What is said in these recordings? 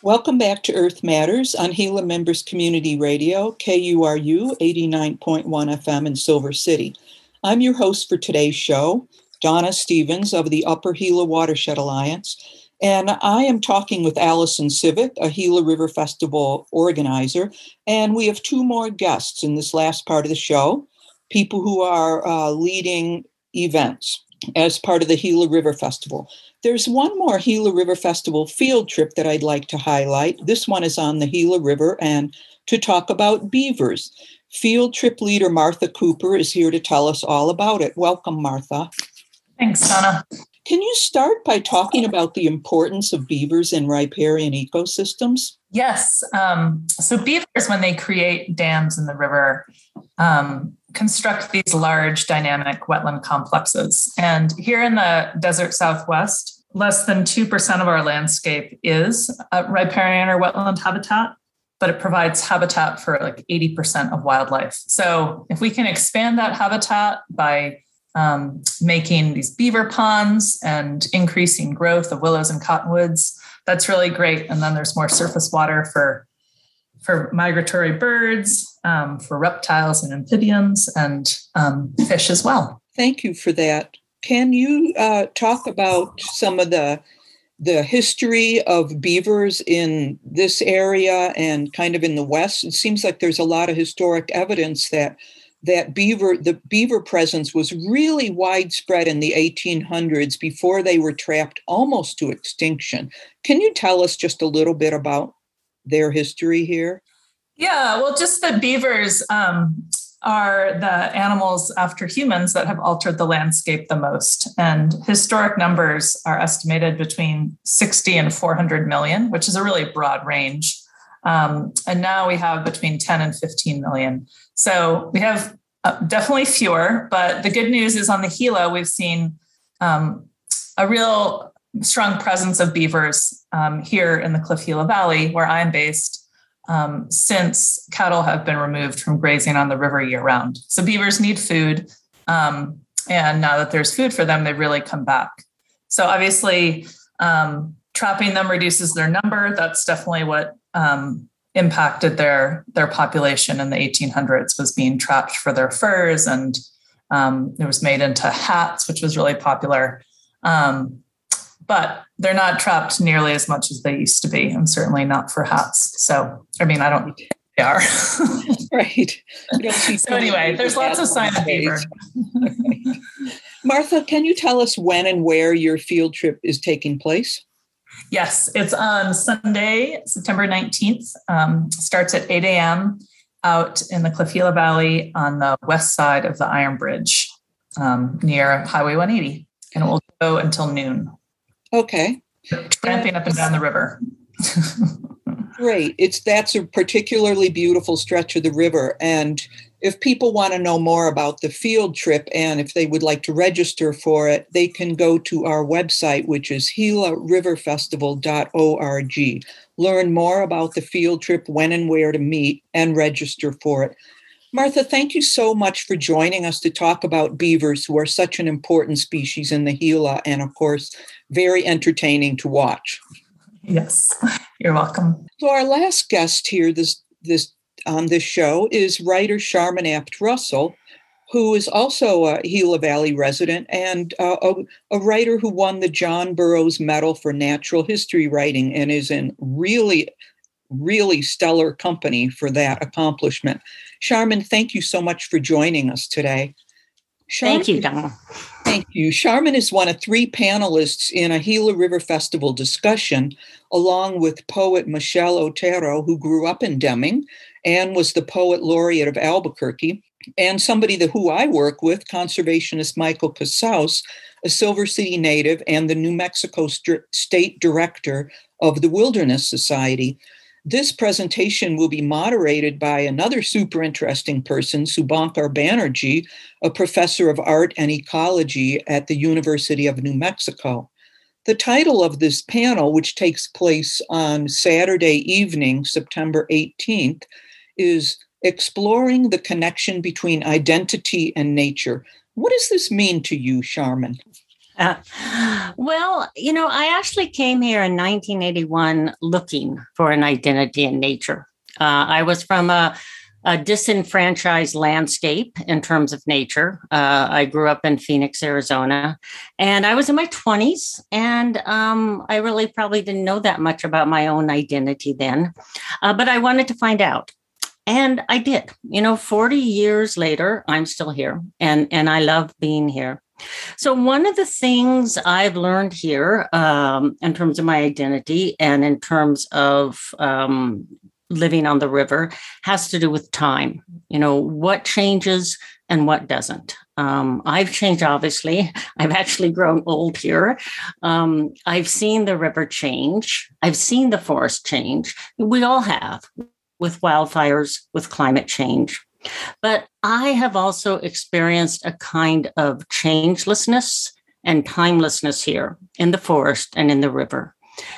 Welcome back to Earth Matters on Gila Members Community Radio, KURU 89.1 FM in Silver City. I'm your host for today's show, Donna Stevens of the Upper Gila Watershed Alliance, and I am talking with Allison Civic, a Gila River Festival organizer, and we have two more guests in this last part of the show, people who are leading events as part of the Gila River Festival. There's one more Gila River Festival field trip that I'd like to highlight. This one is on the Gila River and to talk about beavers. Field trip leader Martha Cooper is here to tell us all about it. Welcome, Martha. Thanks, Donna. Can you start by talking about the importance of beavers in riparian ecosystems? Yes. So beavers, when they create dams in the river, construct these large dynamic wetland complexes. And here in the desert Southwest, less than 2% of our landscape is riparian or wetland habitat, but it provides habitat for like 80% of wildlife. So if we can expand that habitat by making these beaver ponds and increasing growth of willows and cottonwoods, that's really great. And then there's more surface water for migratory birds, for reptiles and amphibians, and fish as well. Thank you for that. Can you talk about some of the history of beavers in this area and kind of in the West? It seems like there's a lot of historic evidence that the beaver presence was really widespread in the 1800s before they were trapped almost to extinction. Can you tell us just a little bit about their history here? Yeah, well, just that beavers are the animals after humans that have altered the landscape the most. And historic numbers are estimated between 60 and 400 million, which is a really broad range. And now we have between 10 and 15 million. So we have definitely fewer, but the good news is on the Gila, we've seen a real strong presence of beavers here in the Cliff Gila Valley, where I'm based, since cattle have been removed from grazing on the river year round. So beavers need food. And now that there's food for them, they really come back. So obviously, trapping them reduces their number. That's definitely what impacted their population in the 1800s, was being trapped for their furs, and it was made into hats, which was really popular. But they're not trapped nearly as much as they used to be, and certainly not for hats. So, I mean, I don't think they are. Right. So anyway, there's lots of signs of beaver. Martha, can you tell us when and where your field trip is taking place? Yes, it's on Sunday, September 19th. Starts at 8 a.m. out in the Cliff Gila Valley on the west side of the Iron Bridge near Highway 180. And it will go until noon. Okay. Tramping up and down the river. Great. That's a particularly beautiful stretch of the river. And if people want to know more about the field trip and if they would like to register for it, they can go to our website, which is gilariverfestival.org. Learn more about the field trip, when and where to meet, and register for it. Martha, thank you so much for joining us to talk about beavers, who are such an important species in the Gila and, of course, very entertaining to watch. Yes, you're welcome. So our last guest here on this show is writer Sharman Apt Russell, who is also a Gila Valley resident and a writer who won the John Burroughs Medal for Natural History Writing and is in really stellar company for that accomplishment. Sharman, thank you so much for joining us today. Thank you, Donna. Thank you. Sharman is one of three panelists in a Gila River Festival discussion, along with poet Michelle Otero, who grew up in Deming and was the poet laureate of Albuquerque, and somebody who I work with, conservationist Michael Casaus, a Silver City native and the New Mexico State Director of the Wilderness Society. This presentation will be moderated by another super interesting person, Subhankar Banerjee, a professor of art and ecology at the University of New Mexico. The title of this panel, which takes place on Saturday evening, September 18th, is Exploring the Connection Between Identity and Nature. What does this mean to you, Sharman? I actually came here in 1981 looking for an identity in nature. I was from a disenfranchised landscape in terms of nature. I grew up in Phoenix, Arizona, and I was in my 20s, and I really probably didn't know that much about my own identity then, but I wanted to find out. And I did. 40 years later, I'm still here, and I love being here. So one of the things I've learned here in terms of my identity and in terms of living on the river has to do with time. What changes and what doesn't. I've changed, obviously. I've actually grown old here. I've seen the river change. I've seen the forest change. We all have, with wildfires, with climate change. But I have also experienced a kind of changelessness and timelessness here in the forest and in the river.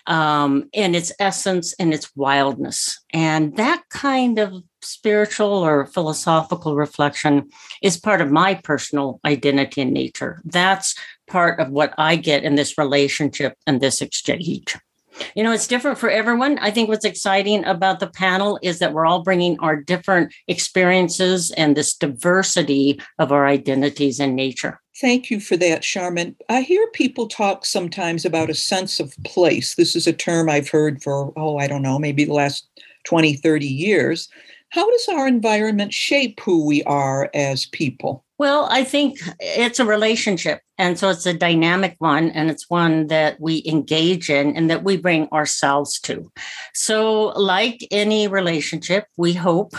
In its essence and its wildness. And that kind of spiritual or philosophical reflection is part of my personal identity in nature. That's part of what I get in this relationship and this exchange. It's different for everyone. I think what's exciting about the panel is that we're all bringing our different experiences and this diversity of our identities in nature. Thank you for that, Charmin. I hear people talk sometimes about a sense of place. This is a term I've heard for, maybe the last 20, 30 years. How does our environment shape who we are as people? Well, I think it's a relationship. And so it's a dynamic one, and it's one that we engage in and that we bring ourselves to. So like any relationship, we hope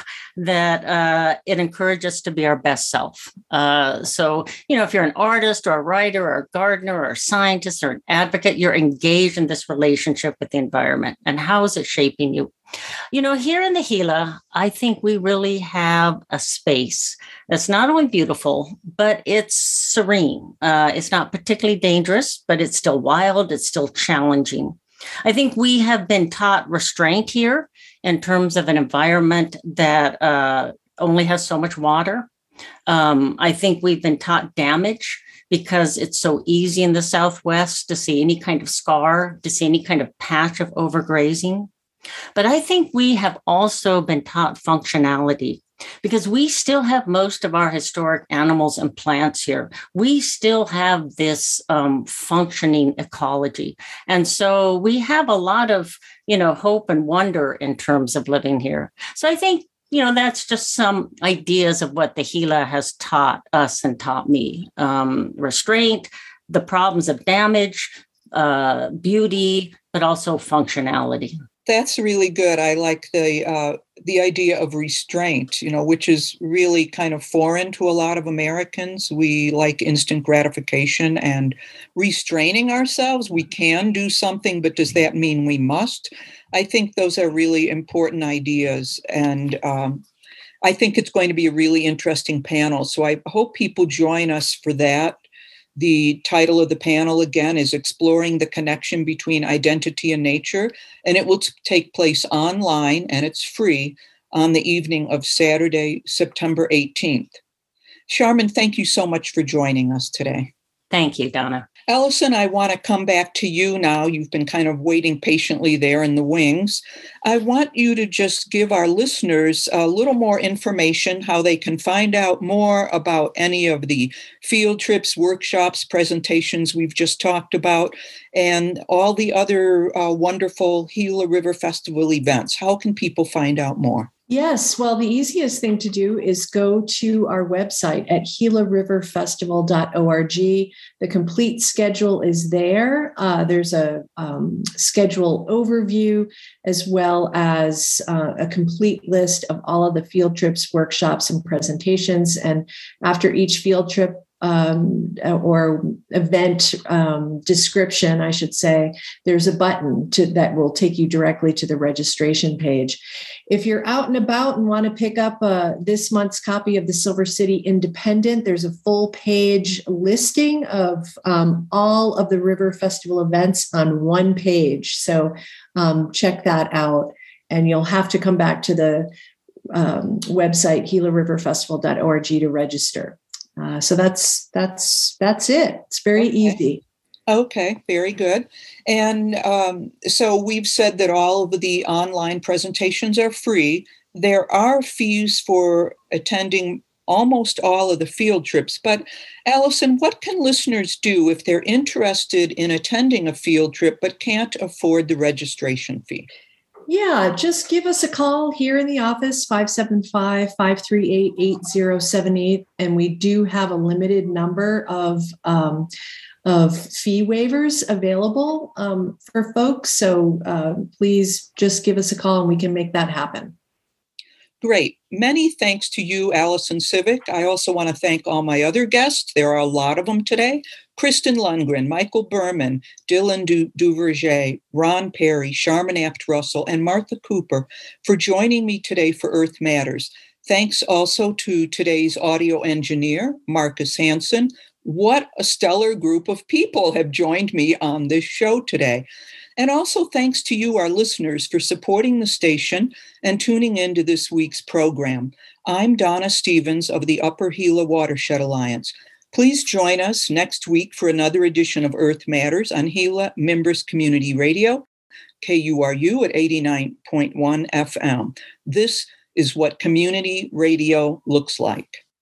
that it encourages us to be our best self. So, if you're an artist or a writer or a gardener or a scientist or an advocate, you're engaged in this relationship with the environment. And how is it shaping you? Here in the Gila, I think we really have a space that's not only beautiful, but it's serene. It's not particularly dangerous, but it's still wild. It's still challenging. I think we have been taught restraint here in terms of an environment that only has so much water. I think we've been taught damage because it's so easy in the Southwest to see any kind of scar, to see any kind of patch of overgrazing. But I think we have also been taught functionality because we still have most of our historic animals and plants here. We still have this functioning ecology. And so we have a lot of, hope and wonder in terms of living here. So I think, that's just some ideas of what the Gila has taught us and taught me. Restraint, the problems of damage, beauty, but also functionality. That's really good. I like the idea of restraint, which is really kind of foreign to a lot of Americans. We like instant gratification and restraining ourselves. We can do something, but does that mean we must? I think those are really important ideas. And I think it's going to be a really interesting panel. So I hope people join us for that. The title of the panel, again, is Exploring the Connection Between Identity and Nature, and it will take place online, and it's free, on the evening of Saturday, September 18th. Charmin, thank you so much for joining us today. Thank you, Donna. Allison, I want to come back to you now. You've been kind of waiting patiently there in the wings. I want you to just give our listeners a little more information, how they can find out more about any of the field trips, workshops, presentations we've just talked about, and all the other wonderful Gila River Festival events. How can people find out more? Yes. Well, the easiest thing to do is go to our website at gilariverfestival.org. The complete schedule is there. There's a schedule overview as well as a complete list of all of the field trips, workshops, and presentations. And after each field trip, or event description, I should say, there's a button that will take you directly to the registration page. If you're out and about and want to pick up this month's copy of the Silver City Independent, there's a full page listing of all of the River Festival events on one page. So check that out. And you'll have to come back to the website, gilariverfestival.org, to register. So that's it. It's very easy. Okay, very good. And so we've said that all of the online presentations are free. There are fees for attending almost all of the field trips. But Allison, what can listeners do if they're interested in attending a field trip but can't afford the registration fee? Yeah, just give us a call here in the office, 575-538-8078. And we do have a limited number of fee waivers available for folks. So please just give us a call and we can make that happen. Great. Many thanks to you, Allison Civic. I also want to thank all my other guests. There are a lot of them today. Kristen Lundgren, Michael Berman, Dylan Duverger, Ron Perry, Sharman Apt Russell, and Martha Cooper for joining me today for Earth Matters. Thanks also to today's audio engineer, Marcus Hanson. What a stellar group of people have joined me on this show today. And also thanks to you, our listeners, for supporting the station and tuning into this week's program. I'm Donna Stevens of the Upper Gila Watershed Alliance. Please join us next week for another edition of Earth Matters on Gila Mimbres Community Radio, KURU at 89.1 FM. This is what community radio looks like.